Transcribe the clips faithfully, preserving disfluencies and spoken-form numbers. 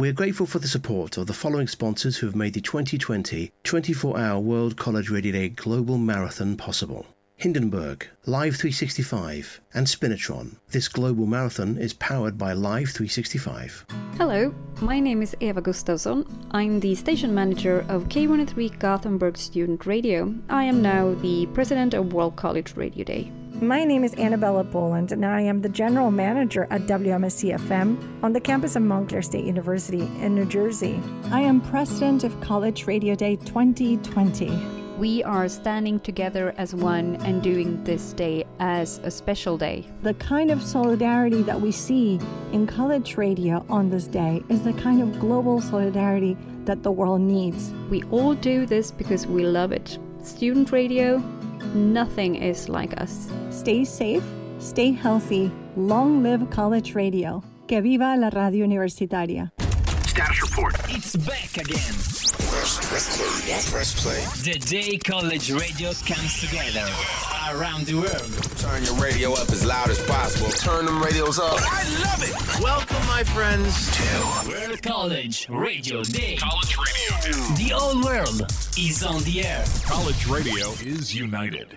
We are grateful for the support of the following sponsors who have made the twenty twenty twenty-four hour World College Radio Day Global Marathon possible. Hindenburg, Live three sixty-five, and Spinatron. This global marathon is powered by Live three sixty-five. Hello, my name is Eva Gustafsson. I'm the station manager of K one oh three Gothenburg Student Radio. I am now the president of World College Radio Day. My name is Annabella Boland, and I am the general manager at W M S C F M on the campus of Montclair State University in New Jersey. I am president of College Radio Day twenty twenty. We are standing together as one and doing this day as a special day. The kind of solidarity that we see in college radio on this day is the kind of global solidarity that the world needs. We all do this because we love it. Student radio, nothing is like us. Stay safe, stay healthy, long live college radio. Que viva la radio universitaria. Status report. It's back again. Press, press play. Press play. The day college radio comes together around the world. Turn your radio up as loud as possible. Turn them radios up. I love it. Welcome, my friends, to World College Radio Day. College Radio Day. The whole world is on the air. College radio is united.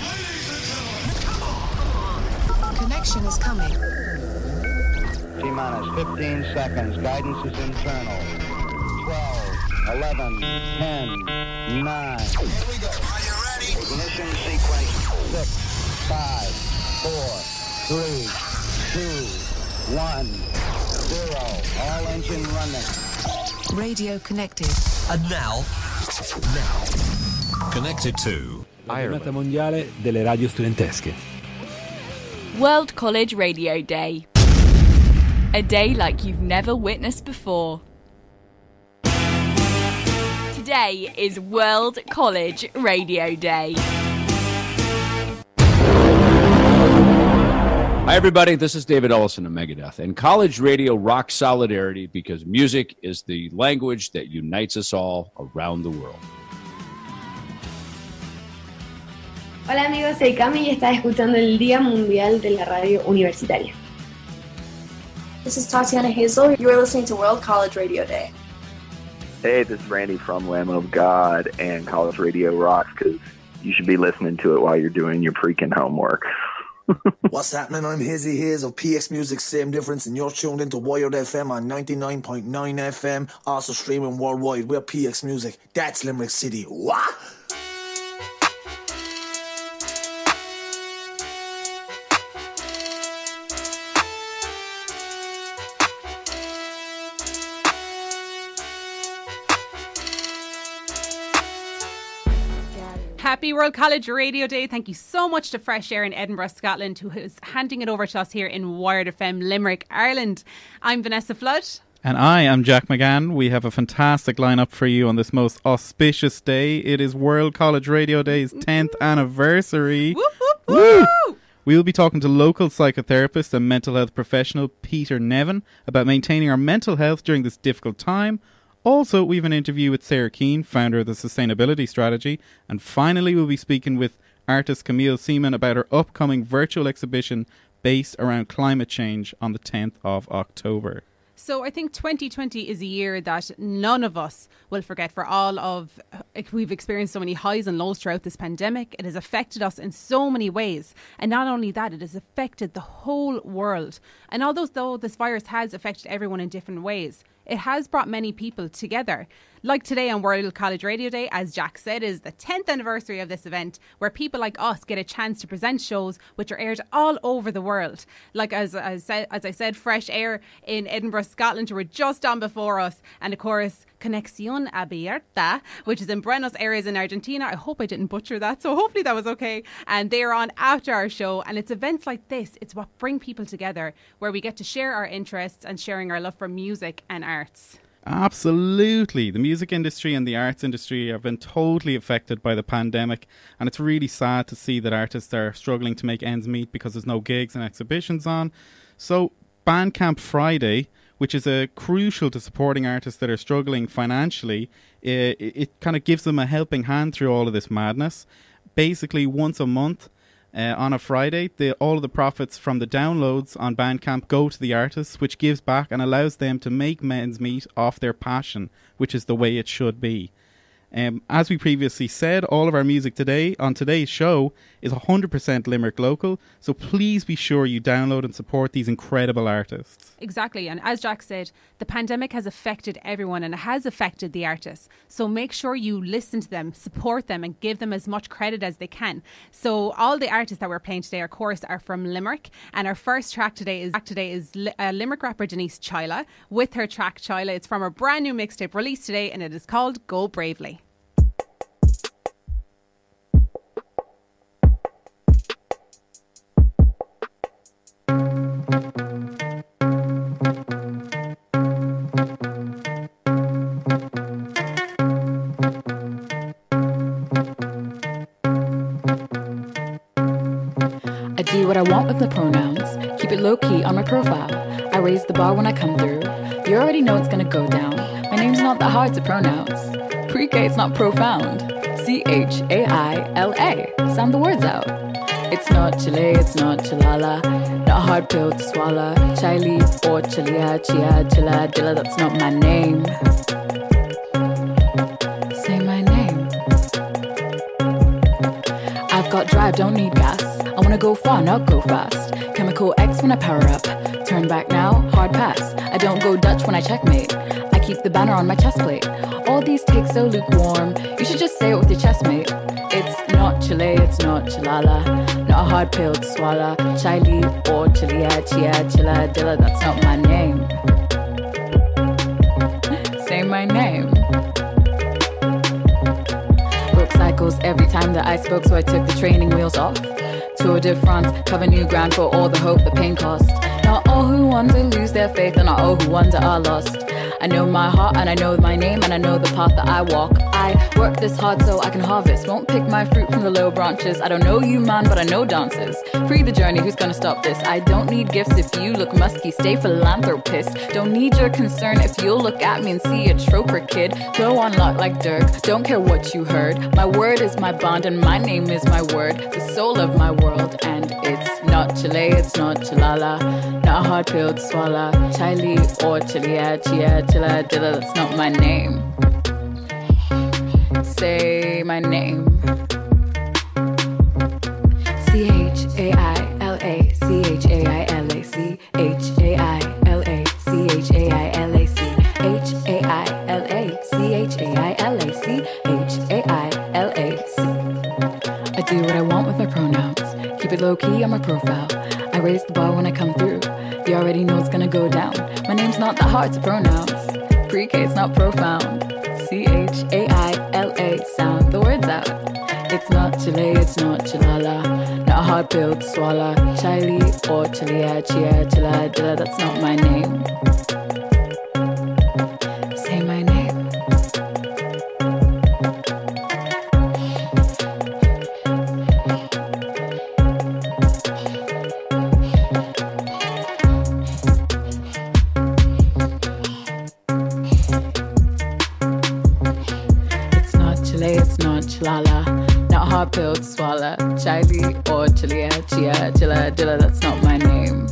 Connection is coming. T-minus fifteen seconds. Guidance is internal. twelve, eleven, ten, nine. Here we go. Are you ready? Ignition sequence. six, five, four, three, two, one, zero. All engine running. Radio connected. And now, now, connected to La giornata mondiale delle radio studentesche. World College Radio Day. A day like you've never witnessed before. Today is World College Radio Day. Hi everybody, this is David Ellison of Megadeth, and college radio rocks solidarity because music is the language that unites us all around the world. Hola amigos, soy Cami y estás escuchando el Día Mundial de la Radio Universitaria. This is Tatiana Hazel. You are listening to World College Radio Day. Hey, this is Randy from Lamb of God, and College Radio rocks because you should be listening to it while you're doing your freaking homework. What's happening? I'm Hizzy Hiz of P X Music, Same Difference, and you're tuned into Wired F M on ninety-nine point nine F M, also streaming worldwide. We're P X Music. That's Limerick City. What? Happy World College Radio Day. Thank you so much to Fresh Air in Edinburgh, Scotland, who is handing it over to us here in Wired F M, Limerick, Ireland. I'm Vanessa Flood. And I am Jack McGann. We have a fantastic lineup for you on this most auspicious day. It is World College Radio Day's tenth anniversary. Whoop, whoop, whoop. We'll be talking to local psychotherapist and mental health professional Peter Nevin about maintaining our mental health during this difficult time. Also, we have an interview with Sarah Keane, founder of the Sustainability Strategy. And finally, we'll be speaking with artist Camille Seaman about her upcoming virtual exhibition based around climate change on the tenth of October. So I think twenty twenty is a year that none of us will forget. For all of, we've experienced so many highs and lows throughout this pandemic. It has affected us in so many ways. And not only that, it has affected the whole world. And although though this virus has affected everyone in different ways, it has brought many people together. Like today on World College Radio Day, as Jack said, is the tenth anniversary of this event, where people like us get a chance to present shows which are aired all over the world. Like as, as, as I said, Fresh Air in Edinburgh, Scotland, who were just on before us. And of course, Conexión Abierta, which is in Buenos Aires in Argentina. I hope I didn't butcher that, so hopefully that was okay. And they're on after our show. And it's events like this, it's what bring people together, where we get to share our interests and sharing our love for music and arts. Absolutely. The music industry and the arts industry have been totally affected by the pandemic, and it's really sad to see that artists are struggling to make ends meet because there's no gigs and exhibitions on. So Bandcamp Friday, which is a crucial to supporting artists that are struggling financially, it, it kind of gives them a helping hand through all of this madness. Basically, once a month, Uh, on a Friday, the, all of the profits from the downloads on Bandcamp go to the artists, which gives back and allows them to make men's meat off their passion, which is the way it should be. Um, as we previously said, all of our music today on today's show is one hundred percent Limerick local, so please be sure you download and support these incredible artists. Exactly, and as Jack said, the pandemic has affected everyone and it has affected the artists. So make sure you listen to them, support them and give them as much credit as they can. So all the artists that we're playing today, of course, are from Limerick, and our first track today is track today is uh, Limerick rapper Denise Chyla with her track Chyla. It's from her brand new mixtape released today and it is called Go Bravely. Do what I want with the pronouns, keep it low-key on my profile. I raise the bar when I come through, you already know it's gonna go down. My name's not that hard to pronounce, pre-K it's not profound. C H A I L A, sound the words out. It's not Chile, it's not Chilala, not a hard pill to swallow. Chile or Chilia, Chia, Chila, Dilla, that's not my name. Say my name. I've got drive, don't need gas. I wanna go far, not go fast. Chemical X when I power up. Turn back now, hard pass. I don't go Dutch when I checkmate. I keep the banner on my chest plate. All these takes so lukewarm. You should just say it with your chest, mate. It's not Chile, it's not Chilala. Not a hard pill to swallow. Chile or Chilia, Chia, Chila, Dilla, that's not my name. Say my name. Broke cycles every time that I spoke, so I took the training wheels off. Tour de France, cover new ground for all the hope the pain cost. Not all who wonder lose their faith, and not all who wonder are lost. I know my heart and I know my name and I know the path that I walk. I work this hard so I can harvest, won't pick my fruit from the low branches. I don't know you man, but I know dances. Free the journey, who's gonna stop this? I don't need gifts if you look musky, stay philanthropist. Don't need your concern if you'll look at me and see a troper kid. Go on lock like Dirk, don't care what you heard. My word is my bond and my name is my word. The soul of my world, and it's not Chile, it's not Chilala. Not a hard pill to swallow. Chile or Chilia, Chia, Chila, Dilla, that's not my name. Say my name. C H A I L A, C H A I L A, C H A I L A, C H A I L A, C H A I L A, C H A I L A, C H A I L A, C. I do what I want with my pronouns, keep it low-key on my profile. I raise the bar when I come through, you already know it's gonna go down. My name's not that hard to pronounce, pre-K it's not profound. C H A I L A, sound the words out. It's not Chile, it's not Chilala. Not a hard pill to swallow. Chile or Chilia, Chia, Chila, Dilla, that's not my name. Say my name. It's not Chilala, not a hard pill to swallow. Chile or Chilia, Chia, Chila, Dilla, that's not my name.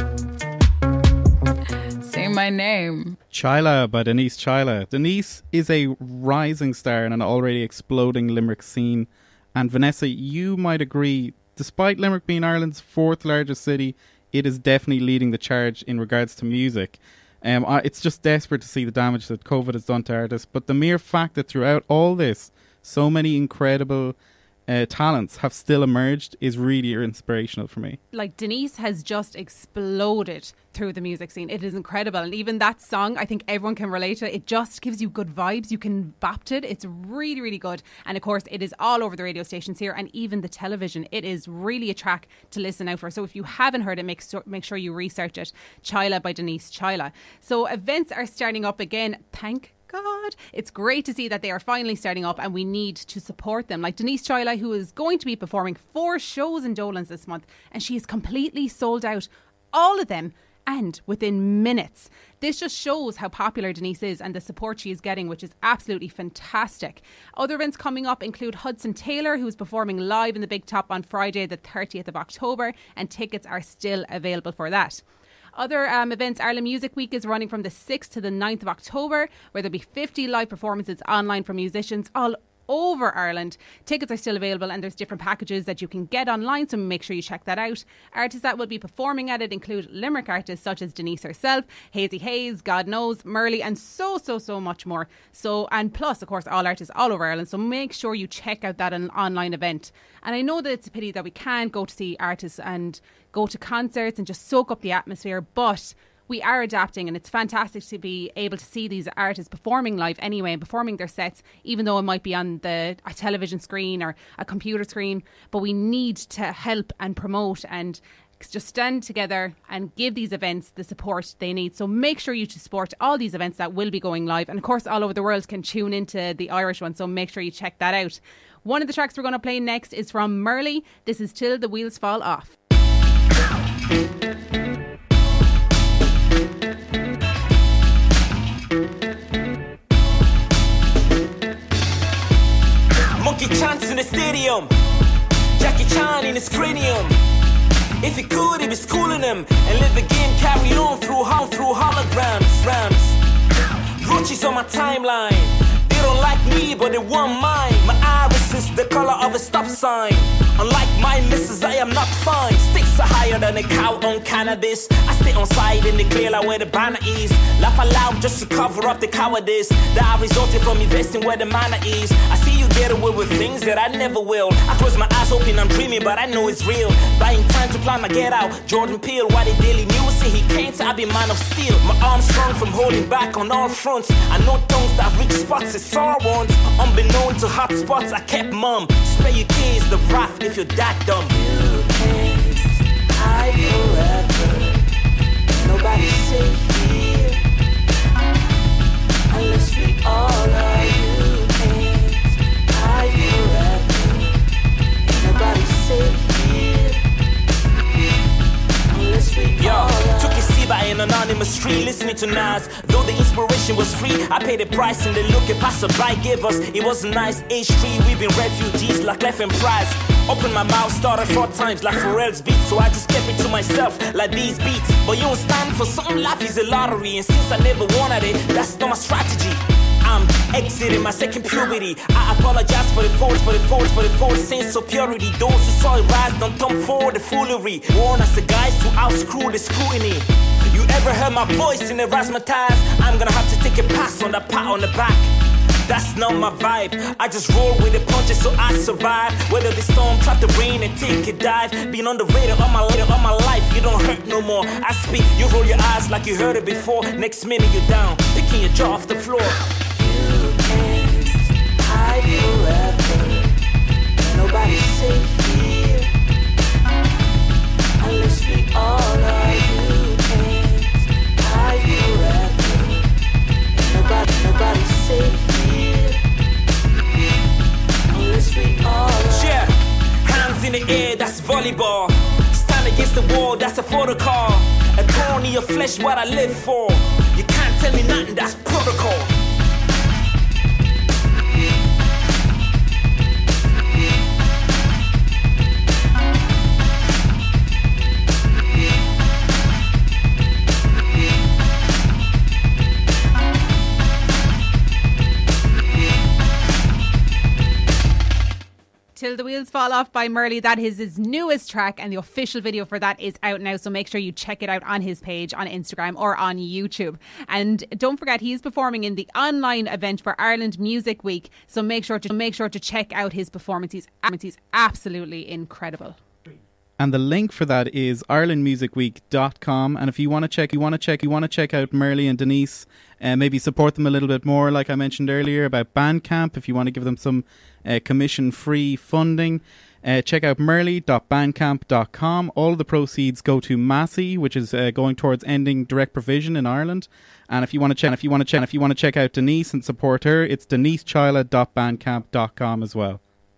Say my name. Chyla by Denise Chyla. Denise is a rising star in an already exploding Limerick scene. And Vanessa, you might agree, despite Limerick being Ireland's fourth largest city, it is definitely leading the charge in regards to music. Um, I, it's just desperate to see the damage that COVID has done to artists, but the mere fact that throughout all this, so many incredible uh, talents have still emerged is really inspirational for me. Like, Denise has just exploded through the music scene. It is incredible. And even that song, I think everyone can relate to. It just gives you good vibes. You can bop to it. It's really, really good. And of course, it is all over the radio stations here and even the television. It is really a track to listen out for. So if you haven't heard it, make, so, make sure you research it. Chyla by Denise Chyla. So events are starting up again. Thank God. It's great to see that they are finally starting up and we need to support them. Like Denise Chyla, who is going to be performing four shows in Dolan's this month, and she is completely sold out all of them. and within minutes. This just shows how popular Denise is and the support she is getting, which is absolutely fantastic. Other events coming up include Hudson Taylor, who's performing live in the Big Top on Friday the thirtieth of October, and tickets are still available for that. Other um, events, Ireland Music Week is running from the sixth to the ninth of October, where there'll be fifty live performances online for musicians all over Ireland. Tickets are still available and there's different packages that you can get online, so make sure you check that out. Artists that will be performing at it include Limerick artists such as Denise herself, Hazy Hayes, God Knows, Merly, and so, so, so much more. So, and plus, of course, all artists all over Ireland. So make sure you check out that an online event. And I know that it's a pity that we can't go to see artists and go to concerts and just soak up the atmosphere, but we are adapting, and it's fantastic to be able to see these artists performing live anyway and performing their sets, even though it might be on the a television screen or a computer screen. But we need to help and promote and just stand together and give these events the support they need. So make sure you support all these events that will be going live. And of course, all over the world can tune into the Irish one, so make sure you check that out. One of the tracks we're going to play next is from Merly. This is Till the Wheels Fall Off. Monkey chants in the stadium, Jackie Chan in his cranium. If he could, he'd be schooling him and live the game, carry on through through holograms. Rams, roaches on my timeline. They don't like me, but they want mine. My iris is the color of a stop sign. Unlike my missus, I am not fine. Sticks are higher than a cow on cannabis. I stay on side in the clear like where the banner is. Laugh aloud just to cover up the cowardice that I resulted from investing where the manner is. I see you get away with things that I never will. I close my eyes hoping I'm dreaming, but I know it's real. Buying time to plan my get out. Jordan Peele, why the Daily News say he can't, I be man of steel. My arms strong from holding back on all fronts. I know tongues that reach spots it's all ones. Unbeknown to hot spots, I kept mum. Spare your kids the wrath if you're that dumb. You can't hide forever. Nobody's safe here unless we all are. You can't hide forever. Nobody's safe here unless we Yo, all are. Took a seat by an anonymous street, listening to Nas. Though the inspiration was free, I paid the price and the look a passerby gave us. It was a nice H three, we've been refugees like left and prize. Open my mouth, started four times like Pharrell's beat, so I just kept it to myself like these beats. But you don't stand for something, life is a lottery, and since I never wanted it, that's not my strategy. I'm exiting my second puberty. I apologize for the faults, for the faults, for the false sense of purity. Those who saw it rise don't come for the foolery. Warn us the guys to outscrew the scrutiny. You ever heard my voice in the razzmatazz? I'm gonna have to take a pass on that pat on the back. That's not my vibe. I just roll with the punches so I survive. Whether the storm, trap the rain and take a dive. Being on the radar all my, all my life, you don't hurt no more. I speak, you roll your eyes like you heard it before. Next minute you're down, picking your jaw off the floor. You can't hide forever. Nobody's safe here unless we all are. You can't hide forever. Nobody, nobody's safe. Yeah, hands in the air, that's volleyball. Stand against the wall, that's a protocol. A thorn in your flesh, what I live for. You can't tell me nothing, that's protocol. Till the Wheels Fall Off by Merly. That is his newest track, and the official video for that is out now, so make sure you check it out on his page on Instagram or on YouTube. And don't forget, he's performing in the online event for Ireland Music Week, so make sure to make sure to check out his performance. He's, he's absolutely incredible. And the link for that is ireland music week dot com. And if you want to check, you want to check, you want to check out Merly and Denise, and uh, maybe support them a little bit more, like I mentioned earlier about Bandcamp. If you want to give them some uh, commission-free funding, uh, check out merly dot bandcamp dot com. All of the proceeds go to Massey, which is uh, going towards ending direct provision in Ireland. And if you want to check, if you want to check, if you want to check out Denise and support her, it's denise chila dot bandcamp dot com as well.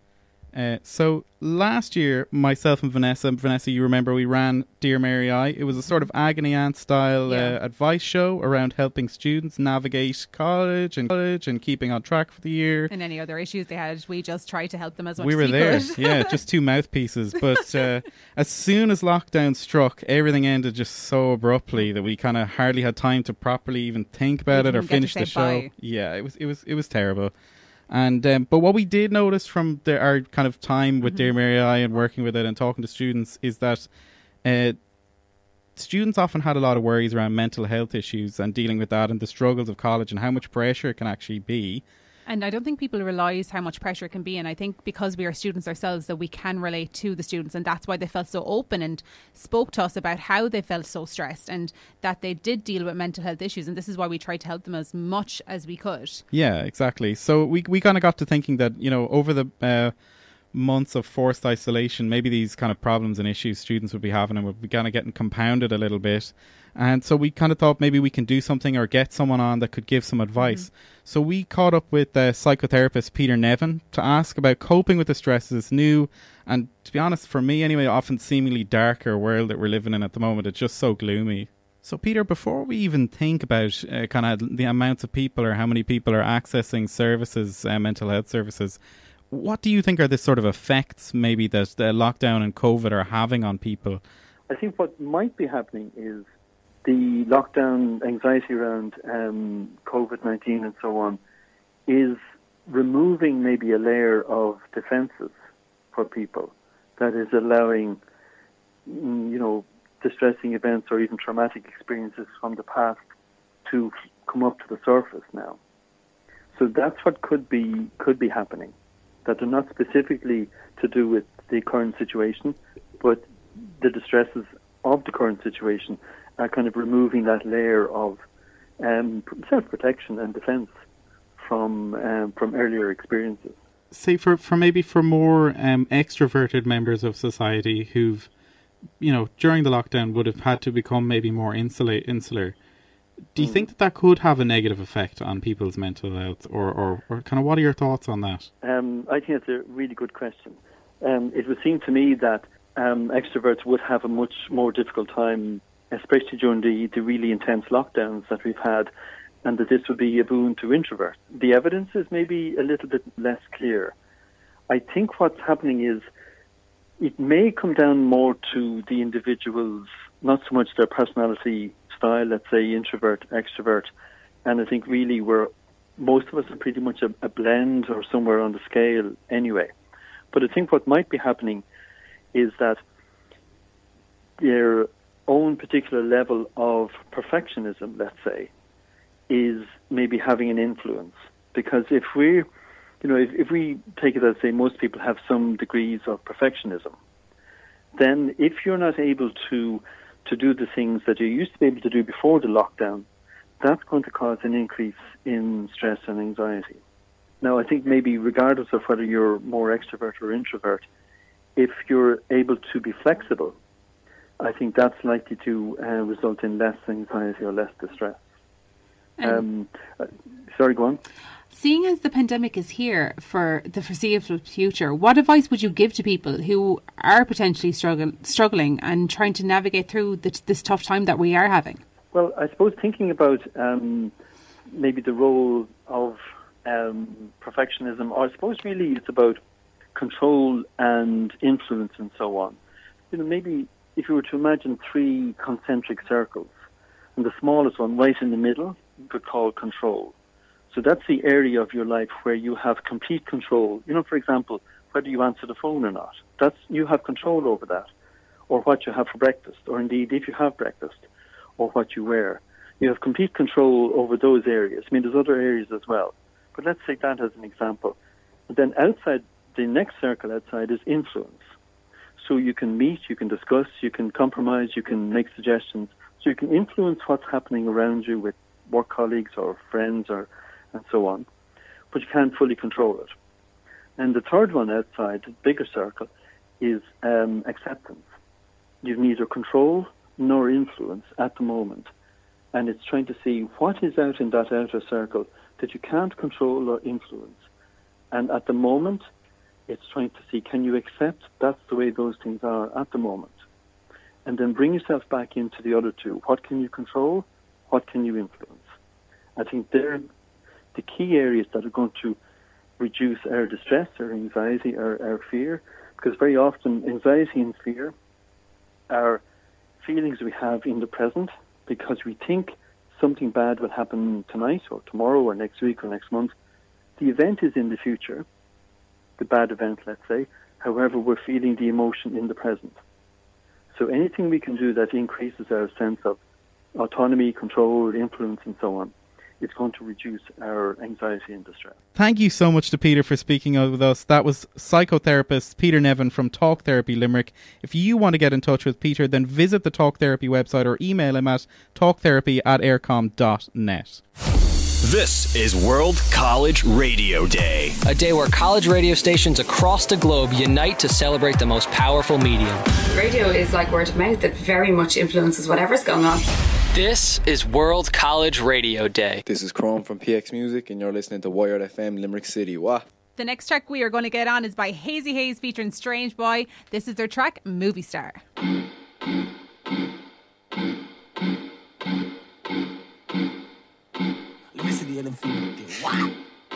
Uh, so last year, myself and Vanessa, Vanessa, you remember we ran Dear Mary I. It was a sort of agony aunt style Yeah. uh, advice show around helping students navigate college and college and keeping on track for the year. And any other issues they had, we just tried to help them as much We as were we there, could. yeah, just two mouthpieces. But uh, as soon as lockdown struck, everything ended just so abruptly that we kind of hardly had time to properly even think about We it or didn't get to finish say the show. bye. Yeah, it was it was it was terrible. And um, but what we did notice from the, our kind of time with Mm-hmm. Dear Mary I and working with it and talking to students is that uh, students often had a lot of worries around mental health issues and dealing with that and the struggles of college and how much pressure it can actually be. And I don't think people realise how much pressure it can be. And I think because we are students ourselves that we can relate to the students. And that's why they felt so open and spoke to us about how they felt so stressed and that they did deal with mental health issues. And this is why we tried to help them as much as we could. Yeah, exactly. So we we kind of got to thinking that, you know, over the uh, months of forced isolation, maybe these kind of problems and issues students would be having and would be kind of getting compounded a little bit. And so we kind of thought maybe we can do something or get someone on that could give some advice. Mm-hmm. So we caught up with uh, psychotherapist Peter Nevin to ask about coping with the stresses of this new and, to be honest, for me anyway, often seemingly darker world that we're living in at the moment. It's just so gloomy. So Peter, before we even think about uh, kind of the amounts of people or how many people are accessing services, uh, mental health services, what do you think are the sort of effects maybe that the lockdown and COVID are having on people? I think what might be happening is the lockdown anxiety around um, COVID nineteen and so on is removing maybe a layer of defences for people that is allowing, you know, distressing events or even traumatic experiences from the past to come up to the surface now. So that's what could be could be happening, that they're not specifically to do with the current situation, but the distresses of the current situation are kind of removing that layer of um, self-protection and defence from um, from earlier experiences. Say for, for maybe for more um, extroverted members of society who've, you know, during the lockdown would have had to become maybe more insulate, insular, do you mm. think that that could have a negative effect on people's mental health? Or, or, or kind of what are your thoughts on that? Um, I think it's a really good question. Um, it would seem to me that um, extroverts would have a much more difficult time, especially during the, the really intense lockdowns that we've had, and that this would be a boon to introverts. The evidence is maybe a little bit less clear. I think what's happening is it may come down more to the individuals, not so much their personality style, let's say introvert, extrovert, and I think really we're, most of us are pretty much a, a blend or somewhere on the scale anyway. But I think what might be happening is that their own particular level of perfectionism, let's say, is maybe having an influence. Because if we, you know, if, if we take it as, say, most people have some degrees of perfectionism, then if you're not able to to do the things that you used to be able to do before the lockdown, that's going to cause an increase in stress and anxiety. Now, I think maybe regardless of whether you're more extrovert or introvert, if you're able to be flexible, I think that's likely to uh, result in less anxiety or less distress. Um, uh, sorry, go on. Seeing as the pandemic is here for the foreseeable future, what advice would you give to people who are potentially struggle, struggling and trying to navigate through the, this tough time that we are having? Well, I suppose thinking about um, maybe the role of um, perfectionism, or I suppose really it's about control and influence and so on. You know, maybe if you were to imagine three concentric circles, and the smallest one right in the middle, you could call control. So that's the area of your life where you have complete control. You know, for example, whether you answer the phone or not. That's, you have control over that. Or what you have for breakfast, or indeed if you have breakfast, or what you wear. You have complete control over those areas. I mean, there's other areas as well. But let's take that as an example. And then outside, the next circle outside is influence. So you can meet, you can discuss, you can compromise, you can make suggestions. So you can influence what's happening around you with work colleagues or friends or and so on, but you can't fully control it. And the third one outside, the bigger circle, is um, acceptance. You've neither control nor influence at the moment, and it's trying to see what is out in that outer circle that you can't control or influence. And at the moment, It's trying to see, can you accept that's the way those things are at the moment? And then bring yourself back into the other two. What can you control? What can you influence? I think they're the key areas that are going to reduce our distress, our anxiety, our, our fear. Because very often anxiety and fear are feelings we have in the present because we think something bad will happen tonight or tomorrow or next week or next month. The event is in the future, the bad event, let's say. However, we're feeling the emotion in the present. So anything we can do that increases our sense of autonomy, control, influence, and so on, it's going to reduce our anxiety and distress. Thank you so much to Peter for speaking with us. That was psychotherapist Peter Nevin from Talk Therapy Limerick. If you want to get in touch with Peter, then visit the Talk Therapy website or email him at talktherapy at aircom dot net. This is World College Radio Day. A day where college radio stations across the globe unite to celebrate the most powerful medium. Radio is like word of mouth. It very much influences whatever's going on. This is World College Radio Day. This is Chrome from P X Music and you're listening to Wired F M Limerick City. What? The next track we are going to get on is by Hazy Haze featuring Strange Boy. This is their track, Movie Star. Let me see the other feet. What?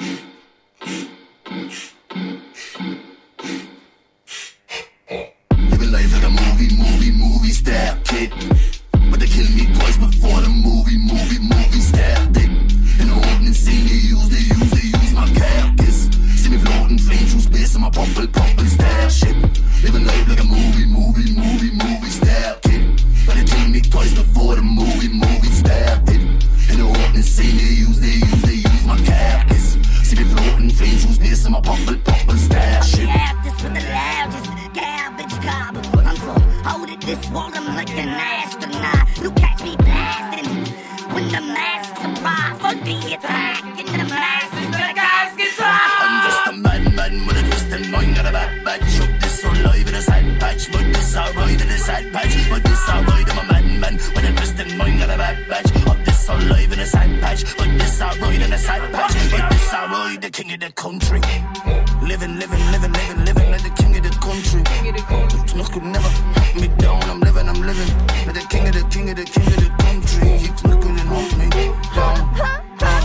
Living life like a movie, movie, movie star kid. But they killed me twice before the movie, movie, movie started. In the opening scene, they use, they use, they use my carcass. See me floating, flying through space in my purple, purple starship. Living life like a movie, movie, movie, movie star kid. But they killed me twice before the movie, movie started. In the opening scene, they use, they use, they use my carcass. See me floating, flying through space in my purple, purple starship. Yeah, this for the loudest garbage car. I'm so hold it, this wall, I'm like an astronaut. You catch me blasting when the masks arrive. For the attack in the masses, the guys get dry. I'm just a madman with a twisted mind and a bad batch. Up this so live in a side patch, but this alright in a side patch. But this alright, I'm a madman with a twisted mind and a bad batch. Up this so live in a side patch, but this alright in a side patch. But this alright, the king of the country. Living, living, living, living, living like the king of the country. Snuck could never hunt me down. I'm living, I'm living like the king of the king of the king of the country. He couldn't hunt me down.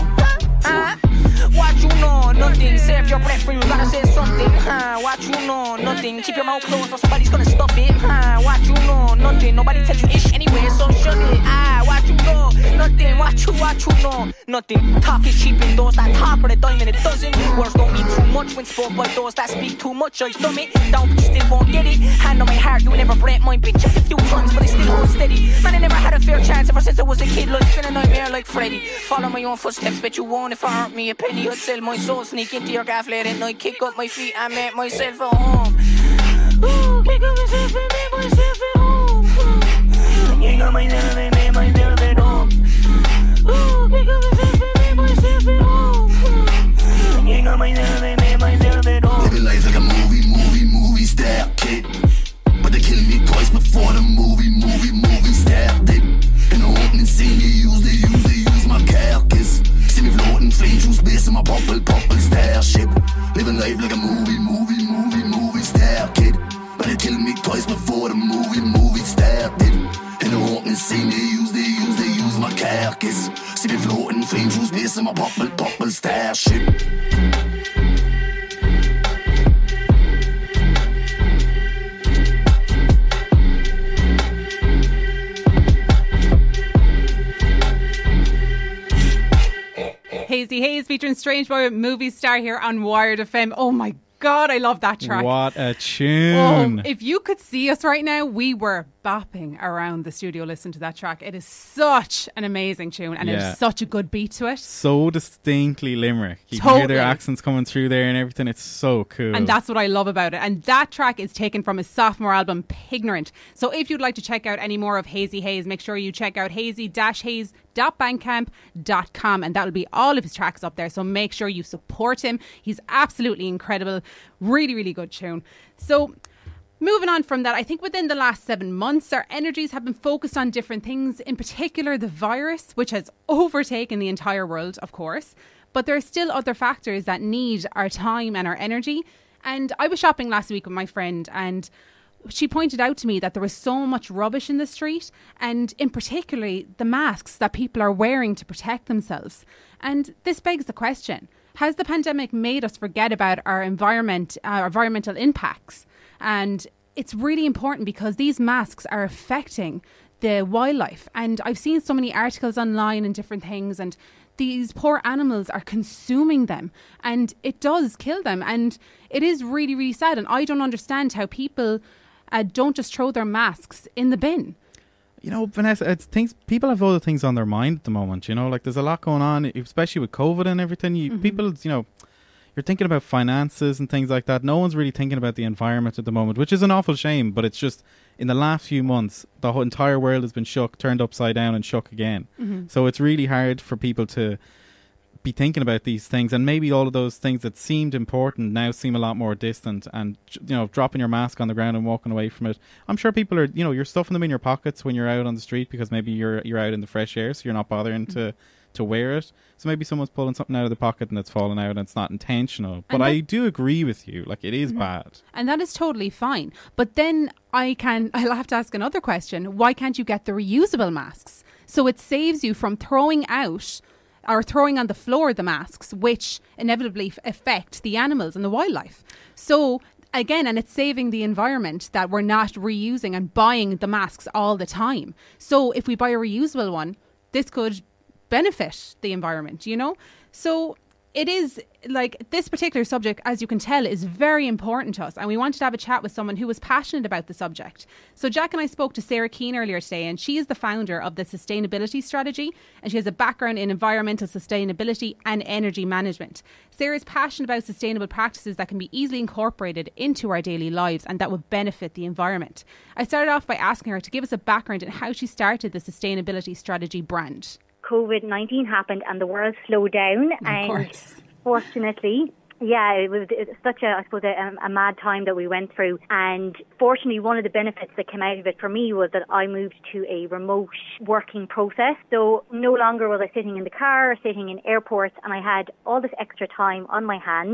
What you know, nothing. Save your breath for you gotta say something. Huh? What you know, nothing. Keep your mouth closed or somebody's gonna stop it. Huh? What you know, nothing. Nobody tells you ish anyway, so shut it. Ah, what you know, nothing. What you, what you know, nothing. Talk is cheap in those that talk for a dime and it doesn't. Words don't mean too much when spoke by those that speak too much. I dumb it down, but you still won't get it. Hand on my heart, you never break my bitch. Checked a few times, but I still hold steady. Man, I never had a fair chance ever since I was a kid. Life's been a nightmare like Freddy. Follow my own footsteps, bet you won't if I hurt me a penny. I'd sell my soul, sneak into your gaff late at night, kick up my feet and make myself at home. Ooh, kick up myself and make myself at home. Kick up myself and make myself at home. Ooh, kick up myself and make myself at home. Kick up myself and make myself at home. Living life like a movie, movie, movie star kid. But they killed me twice before the movie, movie, movie started. In the opening scene, they use, they use, they use my carcass. See me floating, flying through space in my purple, purple starship. Living life like a movie, movie, movie, movie star kid. But they killed me twice before the movie, movie started. In the opening scene, they use, they use, they use my carcass. See me floating, flying through space in my purple, purple starship. Hazy Haze featuring Strange Boy with Movie Star here on Wired F M. Oh my God, I love that track. What a tune. Oh, if you could see us right now, we were bopping around the studio listening to that track. It is such an amazing tune and Yeah. there's such a good beat to it. So distinctly Limerick. You can Totally. hear their accents coming through there and everything. It's so cool. And that's what I love about it. And that track is taken from his sophomore album, Pignorant. So if you'd like to check out any more of Hazy Haze, make sure you check out hazy haze dot bandcamp dot com and that'll be all of his tracks up there. So make sure you support him. He's absolutely incredible. Really, really good tune. So moving on from that, I think within the last seven months, our energies have been focused on different things, in particular the virus, which has overtaken the entire world, of course. But there are still other factors that need our time and our energy. And I was shopping last week with my friend, and she pointed out to me that there was so much rubbish in the street, and in particularly the masks that people are wearing to protect themselves. And this begs the question, has the pandemic made us forget about our environment, our environmental impacts? And it's really important because these masks are affecting the wildlife. And I've seen so many articles online and different things, and these poor animals are consuming them, and it does kill them. And it is really, really sad. And I don't understand how people uh, don't just throw their masks in the bin. You know, Vanessa, it's things, people have other things on their mind at the moment, you know, like there's a lot going on, especially with COVID and everything. You, mm-hmm. People, you know, you're thinking about finances and things like that. No one's really thinking about the environment at the moment, which is an awful shame, but it's just in the last few months, the whole entire world has been shook, turned upside down and shook again. Mm-hmm. So it's really hard for people to be thinking about these things, and maybe all of those things that seemed important now seem a lot more distant. And, you know, dropping your mask on the ground and walking away from it, I'm sure people are, you know, you're stuffing them in your pockets when you're out on the street because maybe you're you're out in the fresh air, so you're not bothering mm-hmm. to to wear it. So maybe someone's pulling something out of the pocket and it's fallen out and it's not intentional. But that, I do agree with you, like it is mm-hmm. bad. And that is totally fine. But then I can I'll have to ask another question. Why can't you get the reusable masks? So it saves you from throwing out or throwing on the floor the masks, which inevitably affect the animals and the wildlife. So again, and it's saving the environment that we're not reusing and buying the masks all the time. So if we buy a reusable one, this could benefit the environment, you know? So it is like this particular subject, as you can tell, is very important to us. And we wanted to have a chat with someone who was passionate about the subject. So Jack and I spoke to Sarah Keane earlier today, and she is the founder of the Sustainability Strategy, and she has a background in environmental sustainability and energy management. Sarah is passionate about sustainable practices that can be easily incorporated into our daily lives and that would benefit the environment. I started off by asking her to give us a background on how she started the Sustainability Strategy brand. COVID nineteen happened and the world slowed down, of and course. Fortunately, yeah, it was, it was such a, I suppose, a, a mad time that we went through. And fortunately, one of the benefits that came out of it for me was that I moved to a remote working process. So no longer was I sitting in the car, sitting in airports, and I had all this extra time on my hands.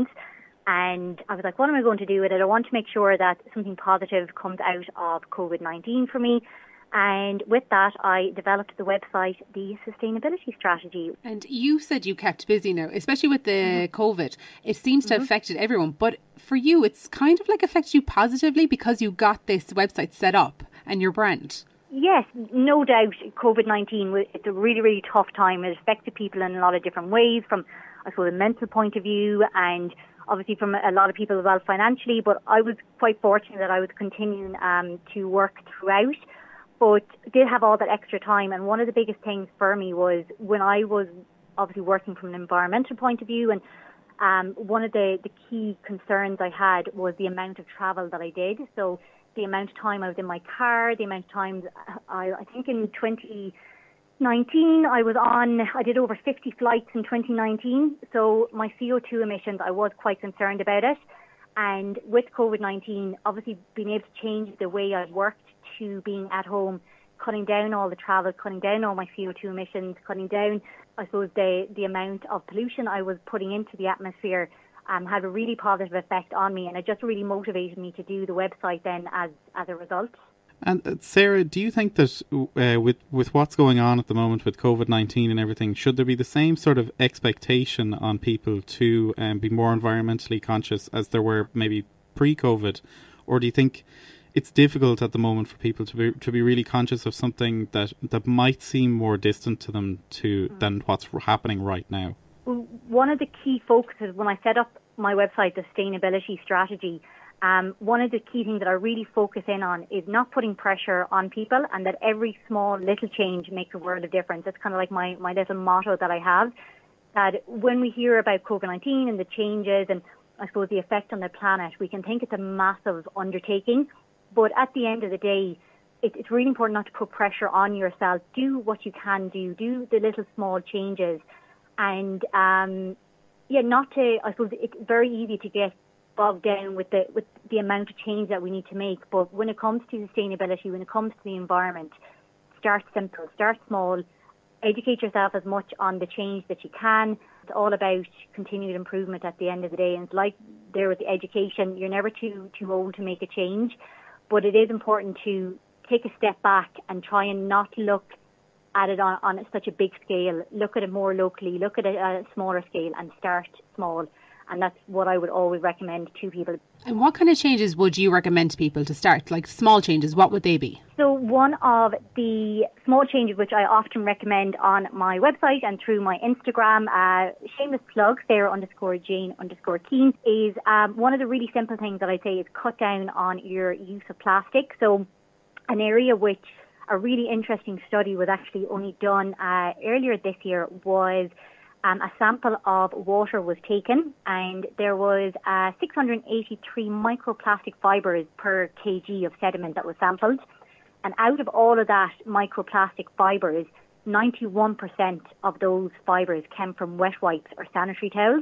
And I was like, what am I going to do with it? I want to make sure that something positive comes out of COVID nineteen for me. And with that, I developed the website, The Sustainability Strategy. And you said you kept busy now, especially with the mm-hmm. COVID. It seems to have mm-hmm. affected everyone. But for you, it's kind of like affected you positively because you got this website set up and your brand. Yes, no doubt. COVID nineteen, it's a really, really tough time. It affected people in a lot of different ways, from, I suppose, a mental point of view, and obviously from a lot of people as well financially. But I was quite fortunate that I was continuing um, to work throughout, but did have all that extra time. And one of the biggest things for me was when I was obviously working from an environmental point of view, and um, one of the, the key concerns I had was the amount of travel that I did. So the amount of time I was in my car, the amount of times, I, I think in twenty nineteen I was on, I did over fifty flights in twenty nineteen. So my C O two emissions, I was quite concerned about it. And with COVID nineteen, obviously being able to change the way I worked to being at home, cutting down all the travel, cutting down all my C O two emissions, cutting down, I suppose, the, the amount of pollution I was putting into the atmosphere, um, had a really positive effect on me. And it just really motivated me to do the website then as, as a result. And uh, Sarah, do you think that uh, with, with what's going on at the moment with COVID nineteen and everything, should there be the same sort of expectation on people to um, be more environmentally conscious as there were maybe pre-COVID? Or do you think it's difficult at the moment for people to be to be really conscious of something that, that might seem more distant to them to mm. than what's happening right now? Well, one of the key focuses when I set up my website, the Sustainability Strategy, um, one of the key things that I really focus in on is not putting pressure on people, and that every small little change makes a world of difference. It's kind of like my, my little motto that I have, that when we hear about COVID nineteen and the changes and I suppose the effect on the planet, we can think it's a massive undertaking. But at the end of the day, it, it's really important not to put pressure on yourself. Do what you can do. Do the little small changes. And, um, yeah, not to, I suppose it's very easy to get bogged down with the with the amount of change that we need to make. But when it comes to sustainability, when it comes to the environment, start simple, start small, educate yourself as much on the change that you can. It's all about continued improvement at the end of the day. And it's like there with the education. You're never too too old to make a change, but it is important to take a step back and try and not look at it on, on such a big scale. Look at it more locally, look at it at a smaller scale and start small. And that's what I would always recommend to people. And what kind of changes would you recommend to people to start? Like small changes, what would they be? So one of the small changes which I often recommend on my website and through my Instagram, uh, shameless plug, Sarah underscore Jane underscore Keen, is um, one of the really simple things that I say is cut down on your use of plastic. So an area which a really interesting study was actually only done uh, earlier this year was Um, a sample of water was taken and there was uh, six hundred eighty-three microplastic fibres per kg of sediment that was sampled. And out of all of that microplastic fibres, ninety-one percent of those fibres came from wet wipes or sanitary towels.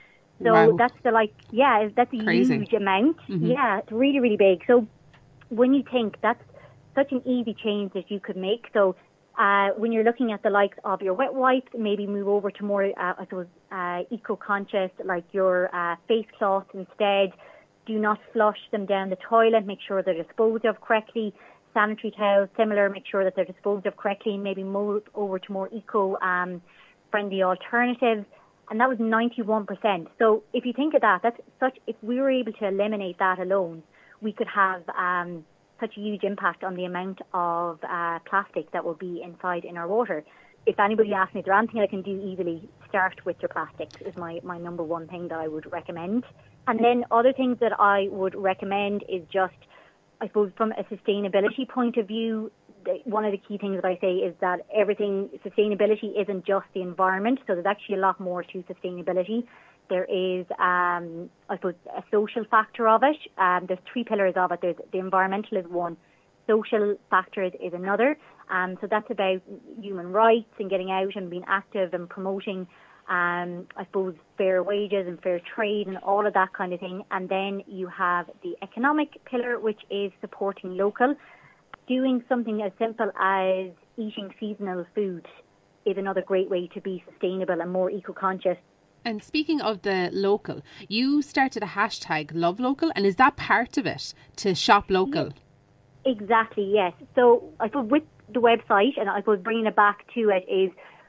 So wow. that's the like, yeah, that's a Crazy. huge amount. Mm-hmm. Yeah, it's really, really big. So when you think that's such an easy change that you could make. So Uh, when you're looking at the likes of your wet wipes, maybe move over to more, uh, I suppose, uh, eco-conscious, like your uh, face cloths instead. Do not flush them down the toilet. Make sure they're disposed of correctly. Sanitary towels, similar, make sure that they're disposed of correctly and maybe move over to more eco-friendly um, alternatives. And that was ninety-one percent. So if you think of that, that's such. If we were able to eliminate that alone, we could have Um, such a huge impact on the amount of uh, plastic that will be inside in our water. If anybody asks me, is there anything I can do easily, start with your plastics is my, my number one thing that I would recommend. And then other things that I would recommend is just, I suppose from a sustainability point of view, the, one of the key things that I say is that everything, sustainability isn't just the environment, so there's actually a lot more to sustainability. There is, um, I suppose, a social factor of it. Um, there's three pillars of it. There's the environmental is one, social factors is another. Um, so that's about human rights and getting out and being active and promoting, um, I suppose, fair wages and fair trade and all of that kind of thing. And then you have the economic pillar, which is supporting local. Doing something as simple as eating seasonal food is another great way to be sustainable and more eco-conscious. And speaking of the local, you started a hashtag Love Local, and is that part of it, to shop local? Exactly, yes. So I suppose with the website, and I suppose bringing it back to it, is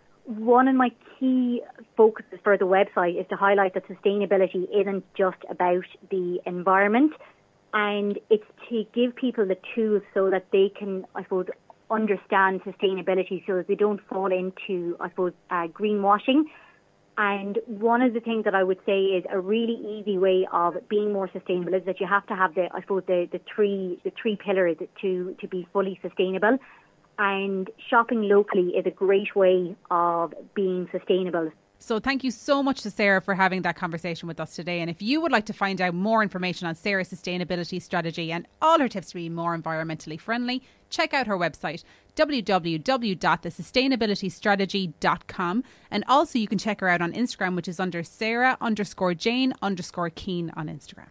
one of my key focuses for the website is to highlight that sustainability isn't just about the environment, and it's to give people the tools so that they can, I suppose, understand sustainability so that they don't fall into, I suppose, uh, greenwashing. And one of the things that I would say is a really easy way of being more sustainable is that you have to have the, I suppose, the, the three the three pillars to, to be fully sustainable. And shopping locally is a great way of being sustainable. So thank you so much to Sarah for having that conversation with us today. And if you would like to find out more information on Sarah's sustainability strategy and all her tips to be more environmentally friendly, check out her website, w w w dot the sustainability strategy dot com. And also you can check her out on Instagram, which is under Sarah underscore Jane underscore Keen on Instagram.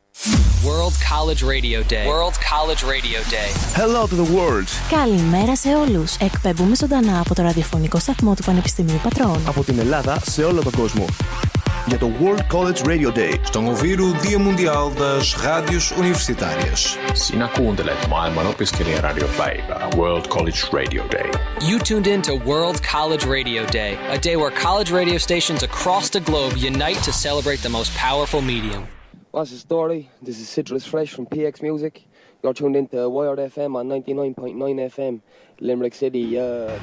World College Radio Day. World College Radio Day. Hello to the world. Καλημέρα σε όλους. Εκπέμπουμε ζωντανά από το ραδιοφωνικό σταθμό του Πανεπιστημίου Πατρών. Από την Ελλάδα σε όλο τον κόσμο. Για το World College Radio Day. Στον ouvir o Dia Mundial das Rádios Universitárias. Sinä kuuntelet maailman opiskelijaradiopäivää World College Radio Day. You tuned in to World College Radio Day, a day where college radio stations across the globe unite to celebrate the most powerful medium. What's the story? This is Citrus Fresh from P X Music. You're tuned into Wired F M on ninety-nine point nine F M, Limerick City. Uh...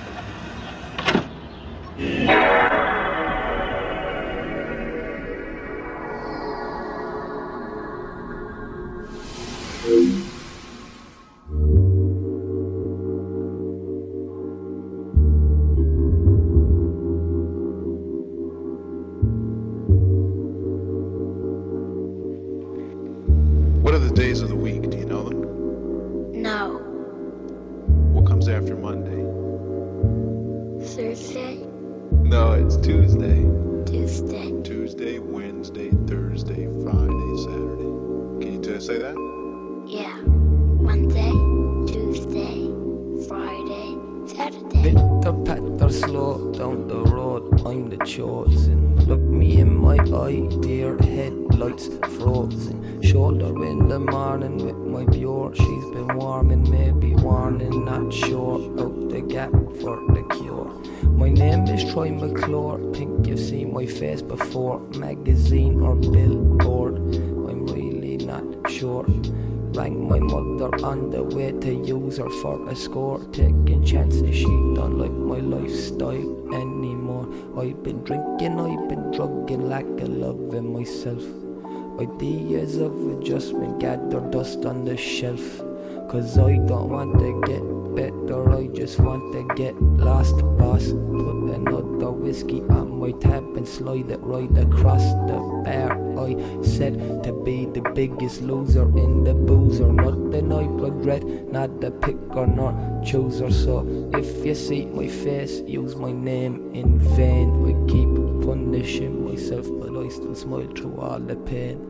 What are the days of the week? Do you know them? No. What comes after Monday? Thursday? No, it's Tuesday. Tuesday. Tuesday, Wednesday, Thursday, Friday, Saturday. Can you t- say that? Yeah. Monday, Tuesday, Friday, Saturday. Victor Petter, slow down the road. I'm the chosen. Look me in my eye, dear head. lights frozen. Shoulder in the morning with my pure. She's been warming, maybe warning, not sure. Out the gap for the cure. My name is Troy McClure. Think you've seen my face before, magazine or billboard. I'm really not sure. Rang my mother on the way to use her for a score. Taking chances, she don't like my lifestyle anymore. I've been drinking, I've been drugging, lack of love in myself. Ideas of adjustment gather dust on the shelf. Cause I don't want to get better, I just want to get lost, boss. Put another whiskey on my tab and slide it right across the bar. I said to be the biggest loser in the boozer. Nothing I regret, not the picker nor chooser. So if you see my face, use my name in vain. I keep punishing myself, but I still smile through all the pain.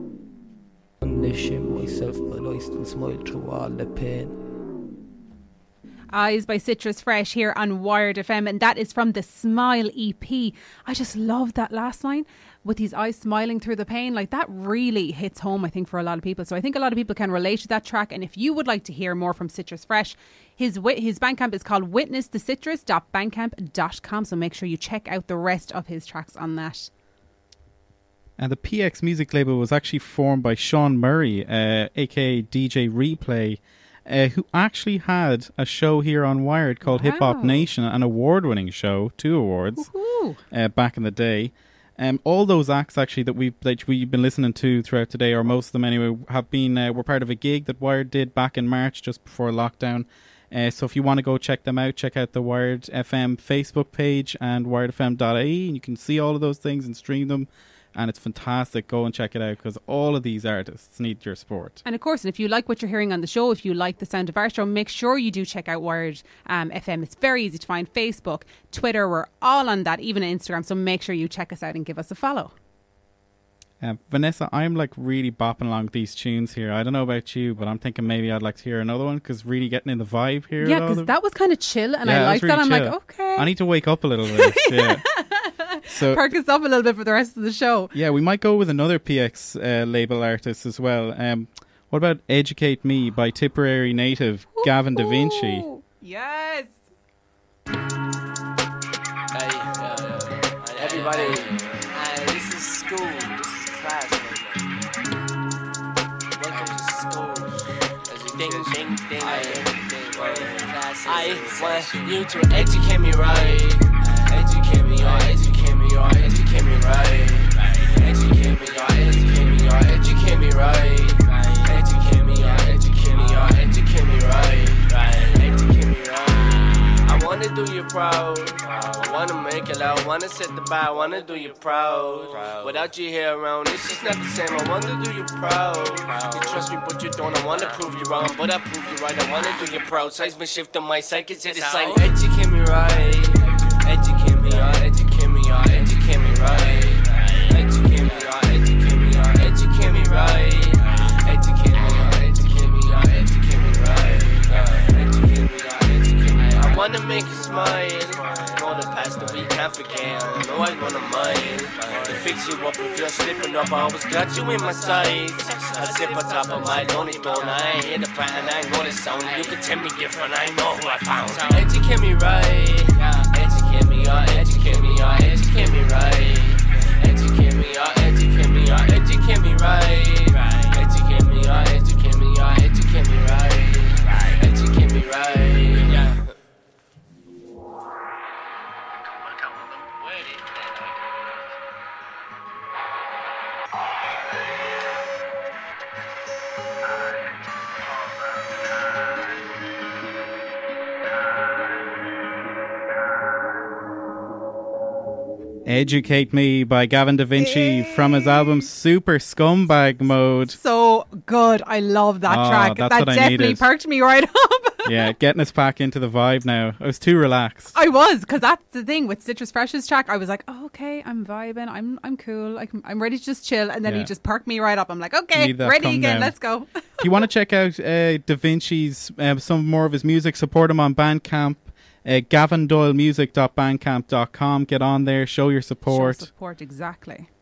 Punishing myself, but I still smile through all the pain. Eyes by Citrus Fresh here on Wired F M, and that is from the Smile E P. I just love that last line, with his eyes smiling through the pain. Like, that really hits home, I think, for a lot of people. So I think a lot of people can relate to that track. And if you would like to hear more from Citrus Fresh, his his Bandcamp is called witness the citrus dot bandcamp dot com. So make sure you check out the rest of his tracks on that. And the P X music label was actually formed by Sean Murray, uh, aka D J Replay, uh, who actually had a show here on Wired called Wow. Hip Hop Nation, an award-winning show, two awards, uh, back in the day. Um, all those acts actually that we've that we've been listening to throughout today, or most of them anyway, have been uh, were part of a gig that Wired did back in March, just before lockdown. Uh, so if you want to go check them out, check out the Wired F M Facebook page and wired f m dot I E, and you can see all of those things and stream them. And it's fantastic. Go and check it out, because all of these artists need your support. And of course, and if you like what you're hearing on the show, if you like the sound of our show, make sure you do check out Wired um, F M. It's very easy to find. Facebook, Twitter, we're all on that, even Instagram. So make sure you check us out and give us a follow. Uh, Vanessa, I'm like really bopping along with these tunes here. I don't know about you, but I'm thinking maybe I'd like to hear another one, because really getting in the vibe here. Yeah, because that was kind of chill, and Yeah, I that was like that. really I'm chill. like, okay. I need to wake up a little bit. Yeah. So perk us up a little bit for the rest of the show. yeah, we might go with another P X uh, label artist as well. Um, what about Educate Me by Tipperary native Gavin Da Vinci? Yes. Hey, uh, everybody, uh, this is school, this is class right now. Welcome to school. As you ding, ding, ding, I, I want you to educate me right. Educate me, or educate me, or educate me right. Educate me, or educate me, or educate me right. Educate me, or educate me, or educate me right. Educate me right. I wanna do you proud. I wanna make it out. Wanna set the bar. Wanna do you proud. Without you here around, it's just not the same. I wanna do you proud. You trust me, but you don't. I wanna prove you wrong, but I prove you right. I wanna do you proud. Seismic shift on my psyche to the side. Educate me right. Educate me, or educate me, or educate me right. Educate me, or educate me, or educate me right. Educate me, or educate me, or educate me right. Educate me, or educate me. I wanna make you smile. Know the past that we can't forget. I know I wanna mind. To fix you up if you're slipping up, I always got you in my sights. I sit on top of my lonely throne. I ain't hear the pattern, I ain't know the sound. You can tell me different, I know who I found. So educate me right. Educate me, or educate me, or educate me right. Educate me, or educate me, or educate me right. Educate me, or educate me, or educate me right. Educate me right. Yeah. Educate Me by Gavin Da Vinci from his album Super Scumbag Mode. So good. I love that Oh, track. that's That what I definitely needed. perked me right up. Yeah, getting us back into the vibe now. I was too relaxed. I was, because that's the thing with Citrus Fresh's track. I was like, oh, okay, I'm vibing. I'm I'm cool. I can, I'm ready to just chill. And then Yeah. he just perked me right up. I'm like, okay, Need that ready calm again. down. Let's go. If you want to check out uh, Da Vinci's, uh, some more of his music, support him on Bandcamp. Uh, gavin doyle music dot bandcamp dot com. Get on there, show your support. Show support, exactly.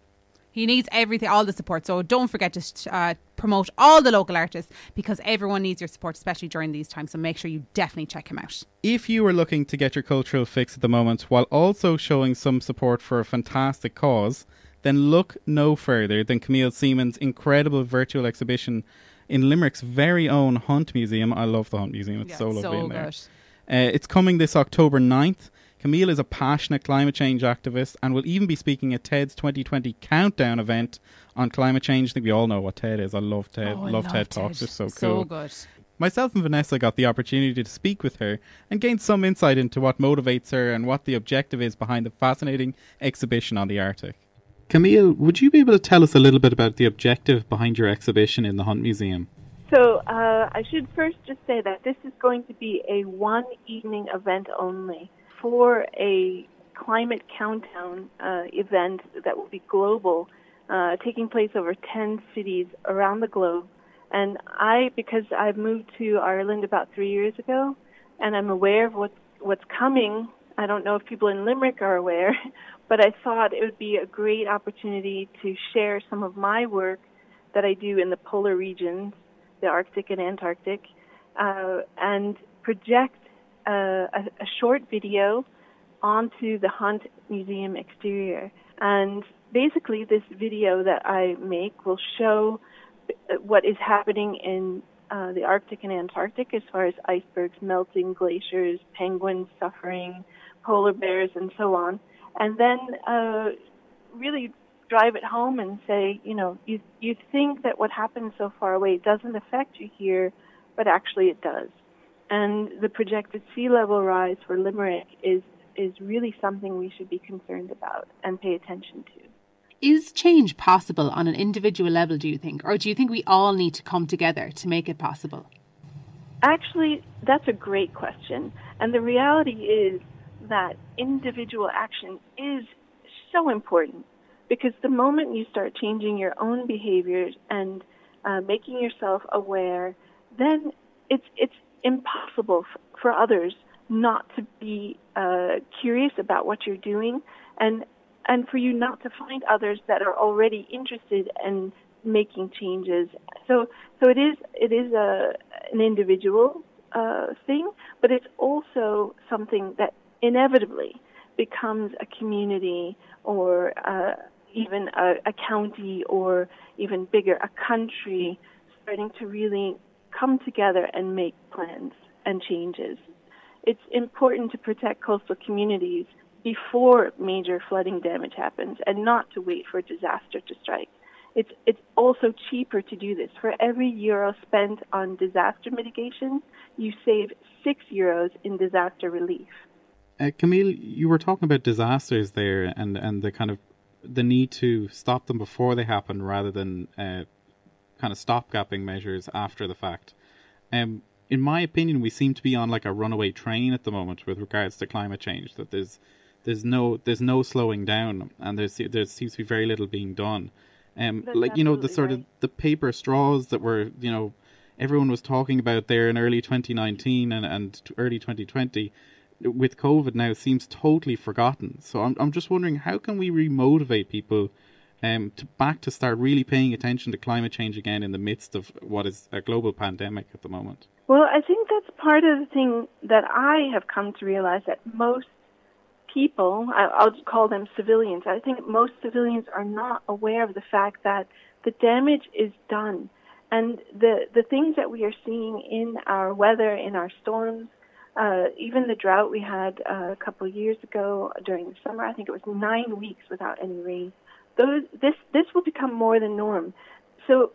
He needs everything, all the support. So don't forget to uh, promote all the local artists, because everyone needs your support, especially during these times. So make sure you definitely check him out. If you are looking to get your cultural fix at the moment while also showing some support for a fantastic cause, then look no further than Camille Seaman's incredible virtual exhibition in Limerick's very own Hunt Museum. I love the Hunt Museum. It's yeah, so it's lovely so in there. Good. Uh, it's coming this October ninth. Camille is a passionate climate change activist and will even be speaking at TED's twenty twenty Countdown event on climate change. I think we all know what TED is. I love TED. Oh, I love, love TED TED. Talks. They're so, So cool. good. Myself and Vanessa got the opportunity to speak with her and gain some insight into what motivates her and what the objective is behind the fascinating exhibition on the Arctic. Camille, would you be able to tell us a little bit about the objective behind your exhibition in the Hunt Museum? So uh, I should first just say that this is going to be a one-evening event only for a climate countdown uh, event that will be global, uh, taking place over ten cities around the globe. And I, because I've moved to Ireland about three years ago, and I'm aware of what's, what's coming, I don't know if people in Limerick are aware, but I thought it would be a great opportunity to share some of my work that I do in the polar regions, the Arctic and Antarctic, uh, and project uh, a, a short video onto the Hunt Museum exterior. And basically this video that I make will show what is happening in uh, the Arctic and Antarctic as far as icebergs melting, glaciers, penguins suffering, polar bears, and so on. And then uh, really drive it home and say, you know, you you think that what happens so far away doesn't affect you here, but actually it does. And the projected sea level rise for Limerick is is really something we should be concerned about and pay attention to. Is change possible on an individual level, do you think? Or do you think we all need to come together to make it possible? Actually, that's a great question. And the reality is that individual action is so important, because the moment you start changing your own behaviors and uh, making yourself aware, then it's it's impossible f- for others not to be uh, curious about what you're doing, and and for you not to find others that are already interested in making changes. So so it is it is a an individual uh, thing, but it's also something that inevitably becomes a community, or uh, even a, a county, or even bigger, a country, starting to really come together and make plans and changes. It's important to protect coastal communities before major flooding damage happens, and not to wait for a disaster to strike. It's it's also cheaper to do this. For every euro spent on disaster mitigation, you save six euros in disaster relief. Uh, Camille, you were talking about disasters there, and, and the kind of the need to stop them before they happen, rather than uh, kind of stopgapping measures after the fact. Um, in my opinion, we seem to be on like a runaway train at the moment with regards to climate change. That there's there's no there's no slowing down, and there's there seems to be very little being done. Um, That's like you know the sort right. of the paper straws that were you know everyone was talking about there in early twenty nineteen and and early twenty twenty. With COVID now seems totally forgotten. So I'm I'm just wondering, how can we remotivate people um to back to start really paying attention to climate change again in the midst of what is a global pandemic at the moment? Well, I think that's part of the thing that I have come to realize, that most people, I'll call them civilians, I think most civilians are not aware of the fact that the damage is done. And the, the things that we are seeing in our weather, in our storms, uh, even the drought we had uh, a couple of years ago during the summer, I think it was nine weeks without any rain. Those, this, this will become more the norm. So,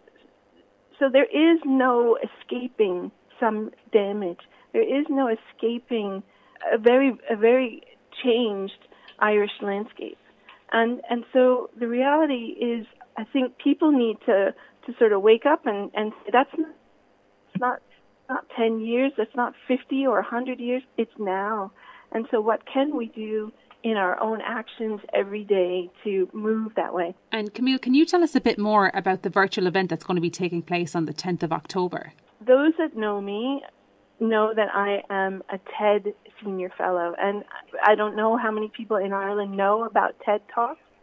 so there is no escaping some damage. There is no escaping a very, a very changed Irish landscape. And and so the reality is, I think people need to, to sort of wake up and, and say, that's not, it's not, not ten years, that's not fifty or one hundred years, it's now. And so what can we do in our own actions every day to move that way? And Camille, can you tell us a bit more about the virtual event that's going to be taking place on the tenth of October? Those that know me know that I am a TED Senior Fellow, and I don't know how many people in Ireland know about TED Talks.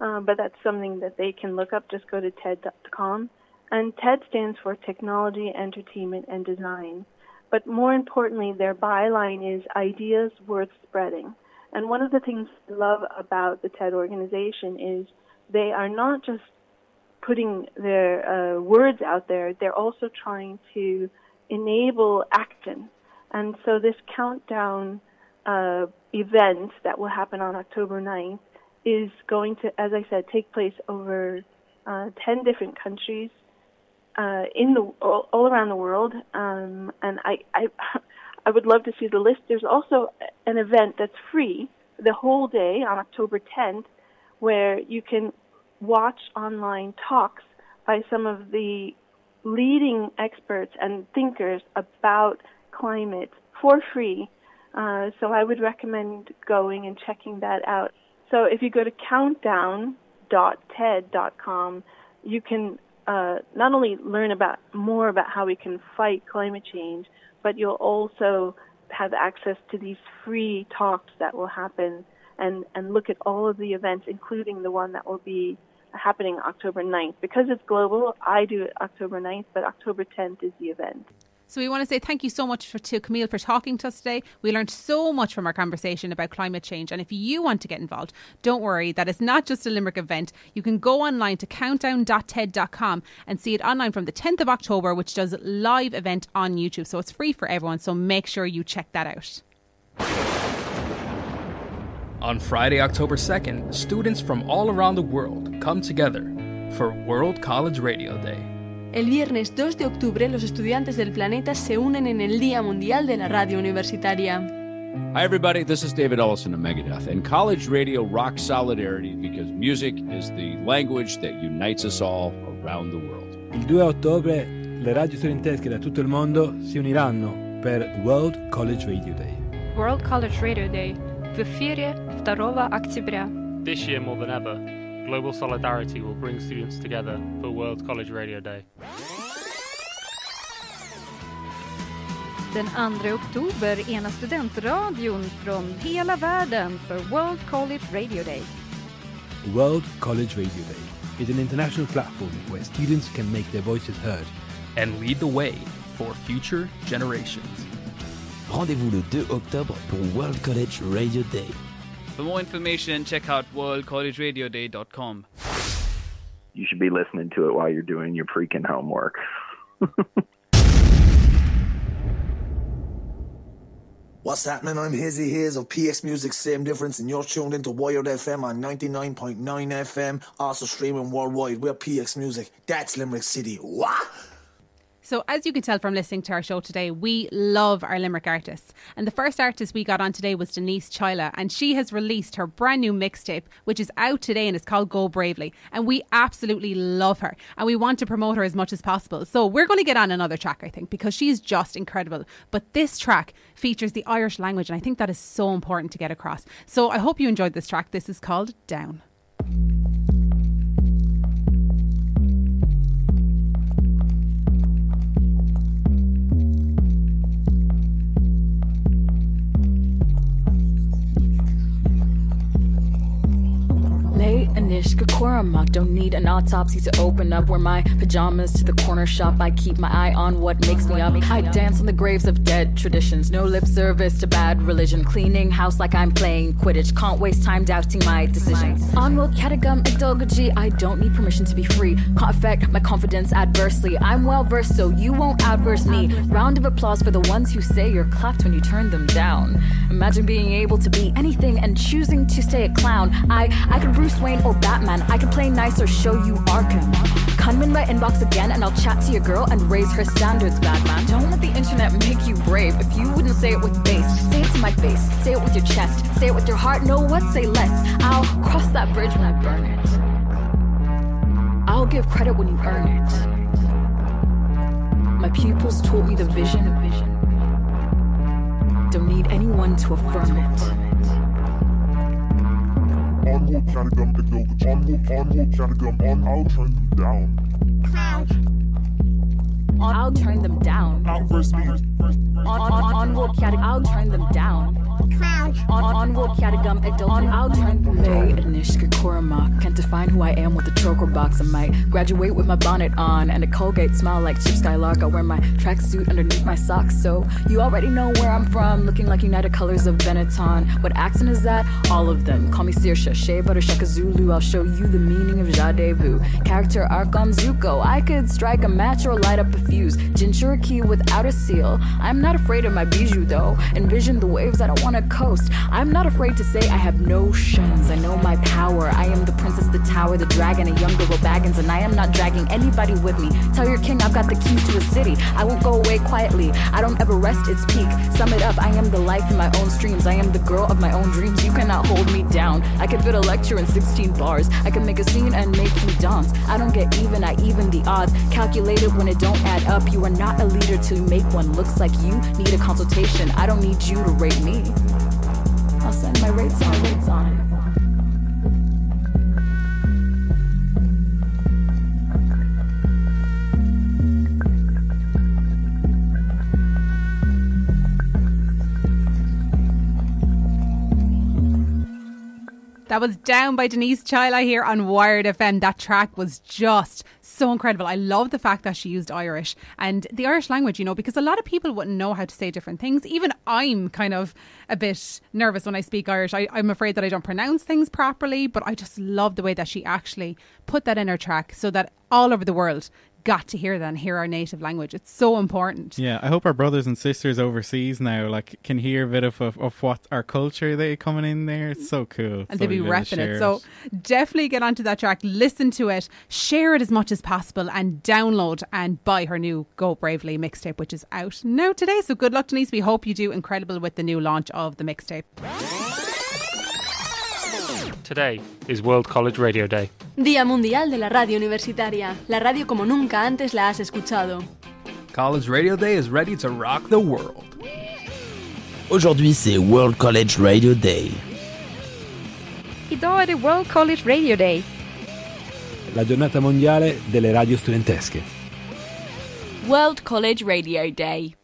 uh, but that's something that they can look up. Just go to T E D dot com. And T E D stands for Technology, Entertainment, and Design. But more importantly, their byline is ideas worth spreading. And one of the things I love about the T E D organization is they are not just putting their uh, words out there, they're also trying to enable action. And so this countdown uh, event that will happen on October ninth is going to, as I said, take place over uh, ten different countries uh, in the all, all around the world. Um, and I, I, I would love to see the list. There's also an event that's free the whole day on October tenth, where you can watch online talks by some of the leading experts and thinkers about climate for free. Uh, so I would recommend going and checking that out. So if you go to countdown dot T E D dot com, you can uh, not only learn about more about how we can fight climate change, but you'll also have access to these free talks that will happen and, and look at all of the events, including the one that will be happening October ninth. Because it's global, I do it October ninth, but October tenth is the event. So we want to say thank you so much for, to Camille for talking to us today. We learned so much from our conversation about climate change. And if you want to get involved, don't worry that it's not just a Limerick event. You can go online to countdown dot T E D dot com and see it online from the tenth of October, which does a live event on YouTube. So it's free for everyone. So make sure you check that out. On Friday, October second, students from all around the world come together for World College Radio Day. El viernes dos de octubre, los estudiantes del planeta se unen en el Día Mundial de la Radio Universitaria. Hi everybody, this is David Ellison of Megadeth, and college radio rocks solidarity because music is the language that unites us all around the world. Il due ottobre le radio studentesche da tutto il mondo si uniranno per World College Radio Day. World College Radio Day в эфире второго октября. This year more than ever, global solidarity will bring students together for World College Radio Day. Den andra oktober enar studentradion från hela världen för World College Radio Day. World College Radio Day is an international platform where students can make their voices heard and lead the way for future generations. Rendez-vous le deux octobre pour World College Radio Day. For more information, check out world college radio day dot com. You should be listening to it while you're doing your freaking homework. What's happening? I'm Hizzy Hiz of P X Music, Same Difference, and you're tuned into Wired F M on ninety-nine point nine F M, also streaming worldwide. We're P X Music. That's Limerick City. What? So as you can tell from listening to our show today, we love our Limerick artists. And the first artist we got on today was Denise Chyla, and she has released her brand new mixtape, which is out today and it's called Go Bravely. And we absolutely love her and we want to promote her as much as possible. So we're going to get on another track, I think, because she's just incredible. But this track features the Irish language and I think that is so important to get across. So I hope you enjoyed this track. This is called Down. Anishka Korama, don't need an autopsy to open up. Wear my pajamas to the corner shop. I keep my eye on what makes me up. I dance on the graves of dead traditions. No lip service to bad religion. Cleaning house like I'm playing Quidditch. Can't waste time doubting my decisions. On will catagum idogagy. I don't need permission to be free. Can't affect my confidence adversely. I'm well versed so you won't outverse me. Round of applause for the ones who say you're clapped when you turn them down. Imagine being able to be anything and choosing to stay a clown. I, I could Bruce Wayne or Batman. I can play nice or show you Arkham. Come in my inbox again and I'll chat to your girl and raise her standards, bad man. Don't let the internet make you brave. If you wouldn't say it with bass, say it to my face. Say it with your chest. Say it with your heart. No, what? Say less. I'll cross that bridge when I burn it. I'll give credit when you earn it. My pupils taught me the vision. Don't need anyone to affirm it. Onward, Canagum, acknowledge. Onward, onward, Canagum, on. I'll turn them down. I'll turn them down. Outverse me. On, on, onward, Canagum, I'll turn them down. On onward Katagum adult on out lay Anishka Korama. Can't define who I am with a choker box. I might graduate with my bonnet on and a Colgate smile like Chip Skylark. I wear my tracksuit underneath my socks, so you already know where I'm from. Looking like United Colors of Benetton. What accent is that? All of them. Call me Saoirse, Shea Butter, Shaka Zulu. I'll show you the meaning of Jade Vu. Character arc on Zuko. I could strike a match or light up a fuse. Jinchuriki without a seal. I'm not afraid of my bijou though. Envision the waves I don't want to coast. I'm not afraid to say I have notions. I know my power. I am the princess, the tower, the dragon, a young Bilbo Baggins, and I am not dragging anybody with me. Tell your king I've got the keys to a city. I won't go away quietly. I don't ever rest its peak. Sum it up, I am the life in my own streams. I am the girl of my own dreams. You cannot hold me down. I can fit a lecture in sixteen bars. I can make a scene and make you dance. I don't get even, I even the odds. Calculated when it don't add up. You are not a leader till you make one. Looks like you need a consultation. I don't need you to rate me. I'll send my rates on, rates on. That was Down by Denise Chila here on Wired F M. That track was just so incredible. I love the fact that she used Irish and the Irish language, you know, because a lot of people wouldn't know how to say different things. Even I'm kind of a bit nervous when I speak Irish. I, I'm afraid that I don't pronounce things properly, but I just love the way that she actually put that in her track so that all over the world got to hear that and hear our native language. It's so important. Yeah, I hope our brothers and sisters overseas now like can hear a bit of of, of what our culture they coming in there. It's so cool. And they'll be repping it. So definitely get onto that track, listen to it, share it as much as possible, and download and buy her new Go Bravely mixtape, which is out now today. So good luck, Denise. We hope you do incredible with the new launch of the mixtape. Today is World College Radio Day. Día Mundial de la Radio Universitaria. La radio como nunca antes la has escuchado. College Radio Day is ready to rock the world. Aujourd'hui, c'est World College Radio Day. Idag är det World College Radio Day. La giornata mondiale delle radio studentesche. World College Radio Day.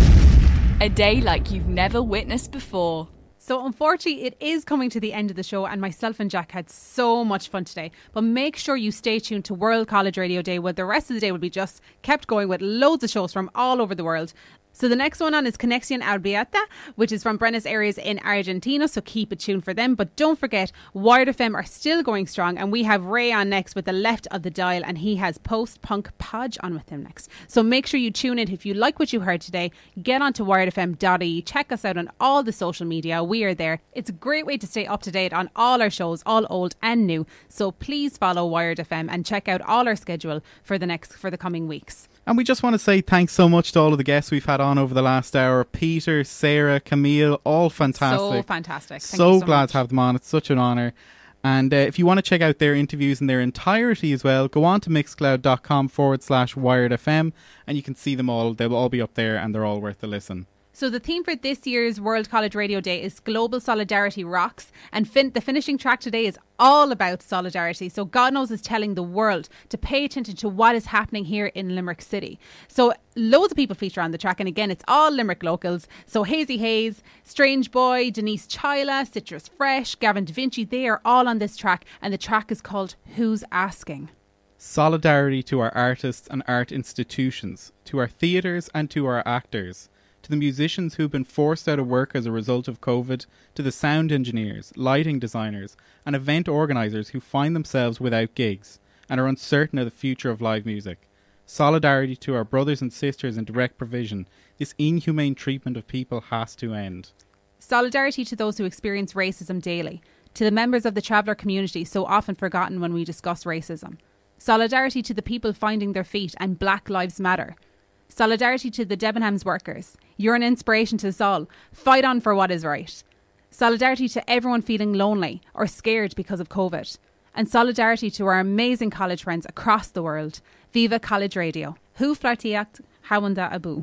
A day like you've never witnessed before. So unfortunately, it is coming to the end of the show, and myself and Jack had so much fun today. But make sure you stay tuned to World College Radio Day, where the rest of the day will be just kept going with loads of shows from all over the world. So the next one on is Conexión Abierta, which is from Buenos Aires in Argentina, so keep it tuned for them. But don't forget, Wired F M are still going strong, and we have Ray on next with the left of the dial, and he has post-punk Podge on with him next. So make sure you tune in. If you like what you heard today, get onto wired f m dot i e, check us out on all the social media. We are there. It's a great way to stay up to date on all our shows, all old and new. So please follow Wired F M and check out all our schedule for the next for the coming weeks. And we just want to say thanks so much to all of the guests we've had on over the last hour. Peter, Sarah, Camille, all fantastic. So fantastic. Thank so you so glad much. to have them on. It's such an honour. And uh, if you want to check out their interviews in their entirety as well, go on to mixcloud.com forward slash wired FM and you can see them all. They'll all be up there and they're all worth a listen. So the theme for this year's World College Radio Day is Global Solidarity Rocks, and fin- the finishing track today is all about solidarity. So God Knows is telling the world to pay attention to what is happening here in Limerick City. So loads of people feature on the track, and again, it's all Limerick locals. So Hazy Hayes, Strange Boy, Denise Chila, Citrus Fresh, Gavin Da Vinci, they are all on this track, and the track is called Who's Asking? Solidarity to our artists and art institutions, to our theatres and to our actors, to the musicians who've been forced out of work as a result of COVID, to the sound engineers, lighting designers and event organisers who find themselves without gigs and are uncertain of the future of live music. Solidarity to our brothers and sisters in direct provision. This inhumane treatment of people has to end. Solidarity to those who experience racism daily, to the members of the traveller community so often forgotten when we discuss racism. Solidarity to the people finding their feet and Black Lives Matter. Solidarity to the Debenhams workers. You're an inspiration to us all. Fight on for what is right. Solidarity to everyone feeling lonely or scared because of COVID. And solidarity to our amazing college friends across the world. Viva College Radio. Hu Flartiacht Hawanda Abu.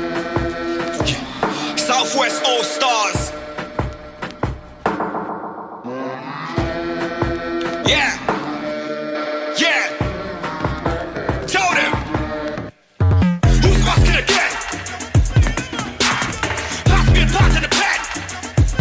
Southwest All Stars. Yeah. Yeah. Tell them. Who's asking again? Pass me a part in the pen.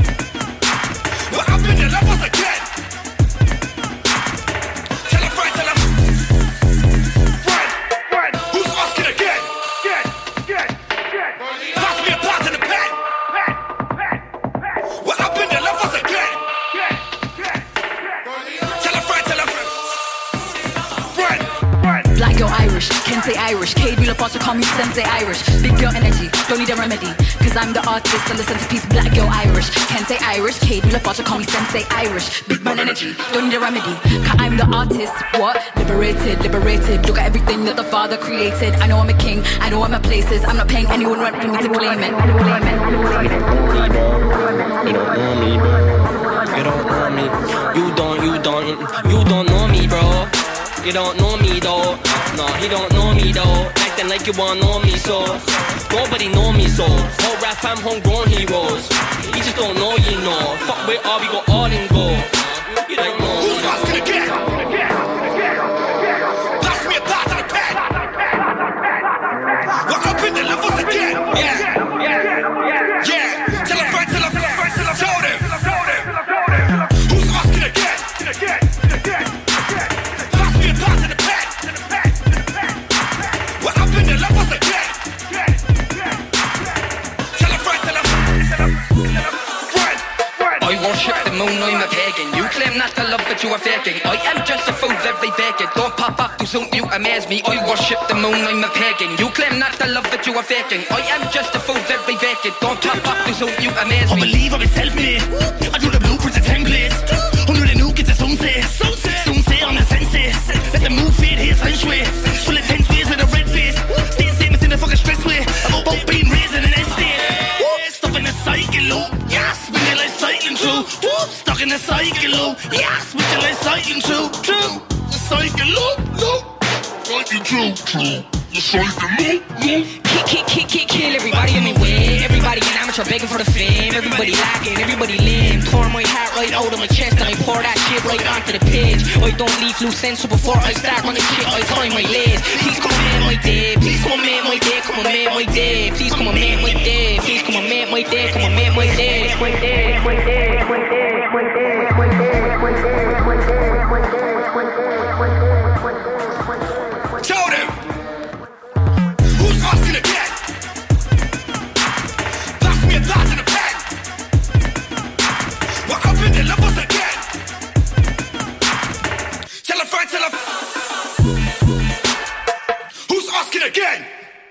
Irish, can't say Irish. Kate Wheeler Foster, call me Sensei Irish. Big girl energy, don't need a remedy. Cause I'm the artist and the centerpiece, black girl Irish. Can't say Irish, Kate Wheeler Foster, call me Sensei Irish. Big burn energy, don't need a remedy. Cause I'm the artist, what? Liberated, liberated. Look at everything that the Father created. I know I'm a king, I know I'm a places. I'm not paying anyone rent for me to claim it. Claim it. You don't know me, bro. You don't know me. You don't, you don't, you don't know me, bro. You don't know me though. No, he don't know me though. Acting like you wanna know me so. Nobody know me so. Whole rap fam homegrown heroes. You just don't know you know. Fuck with all, we go all in go. You don't know. Who's asking again? Pass me a part of the pen. Walk up in the levels again. Yeah, yeah, yeah, yeah. Tell a friend, tell a friend, tell a show them. Who's asking again? Again, again, again. Pass me a part of the pen. Walk up in the levels again. Tell a friend, tell a friend. I worship the moon, I'm a pagan. You claim not to love, but you are faking. I am just a fool, very vacant. Don't pop off, cause don't you amaze me. I worship the moon, I'm a pagan. You claim not to love, but you are faking. I am just a fool, very vacant. Don't pop off, cause don't you amaze me. I believe I'm self-made. I do the blueprints and templates. Who knew the nuke is a sunset? Sunset on the senses. Let the move fit his feng shui. Full of tense ways with a red face. Staying statements in the fucking stress way. About being raised in an estate. Stuck in a cycle loop. Yes, when they like cycling through. Stuck in a cycle loop. Yes, when they like cycling through. True. The cycle loop, loop. Cycling through, true. The cycle loop, loop. Kick, kick, kick, kick, kill everybody in my way. Everybody an amateur begging for the fame. Everybody lacking, everybody lame. Tore my heart right out of my chest and I pour that shit right onto the page. I don't leave loose ends, so before I start running shit, I find my lays. Please come and make my day. Please come and make my day. Come and make my day. Please come and make my day. Please come and make my day. Come and make my day. My day, my day, my day, my day, my day, my day, my day, my day, my day. Show them. Who's asking again? Pass me a part of the pen. Walk up in the levels again. Tell a friend, tell a who's asking again?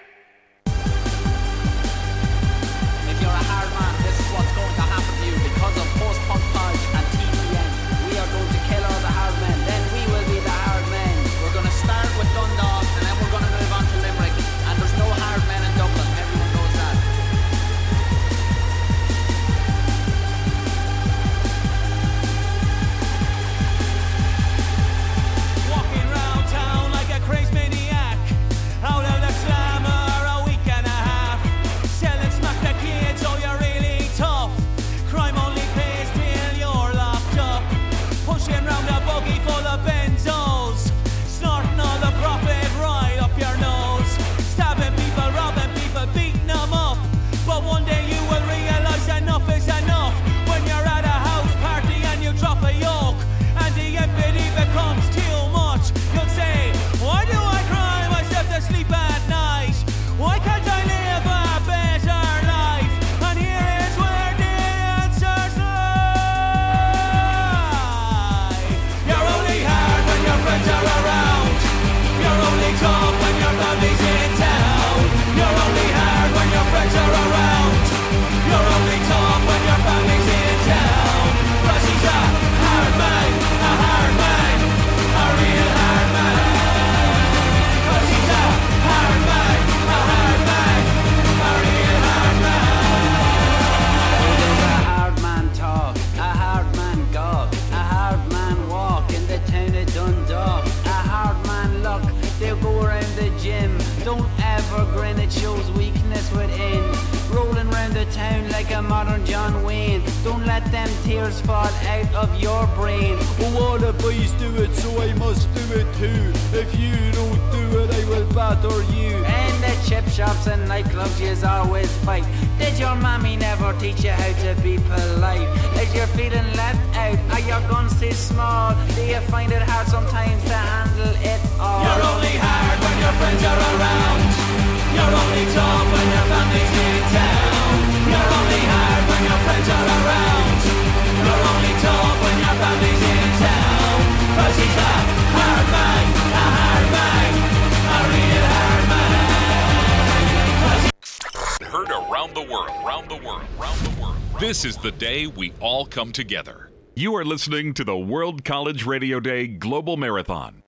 If you're a hard man, this is what's going to happen to you because of post-punk college and T P N. We are going to kill all the hard men, then we will be the hard men. We're going to start with Dundalk and then we're going to move on to Limerick. And there's no hard men in Dublin, everyone knows that. Walking round town like a crazed maniac, out of the slammer a week and a half. Selling smack the kids, oh you're really tough. Crime only pays till you're locked up. Pushing round a buggy full of benzos, snorting all the profit right up your nose. Stabbing people, robbing people, beating them up. But one day you will realise enough is enough. When you're at a house party and you drop a yoke and the empathy becomes too much, you'll say, why do I cry myself to sleep at night? Why can't I live a better life? And here is where the answers lie. You're only hard when your friends are around. You're only tough when your family's in town. You're only hard when your friends are around. You're only tough when your family's in town. 'Cause he's a hard man, a hard man, a real hard man. 'Cause he's a hard man, a hard man, a real hard man. There's a hard man talk, a hard man go, a hard man walk in the town of Dundalk. A hard man look, they'll go around the gym. Don't ever grin, it shows weakness within. Rolling round the town like a modern John Wayne. Don't let them tears fall out of your brain. Oh, all the boys do it, so I must do it too. If you don't do it, I will batter you. In the chip shops and nightclubs, yous always fight. Did your mommy never teach you how to be polite? Is you feeling left out? Are your guns too small? Do you find it hard sometimes to handle it all? You're only hard when your friends are around. You're only tough when your family's in town. You're only hard when your friends are around. You're only tough when your family's in town. 'Cause he's a hard man, a hard man, a real This is the day we all come together. You are listening to the World College Radio Day Global Marathon.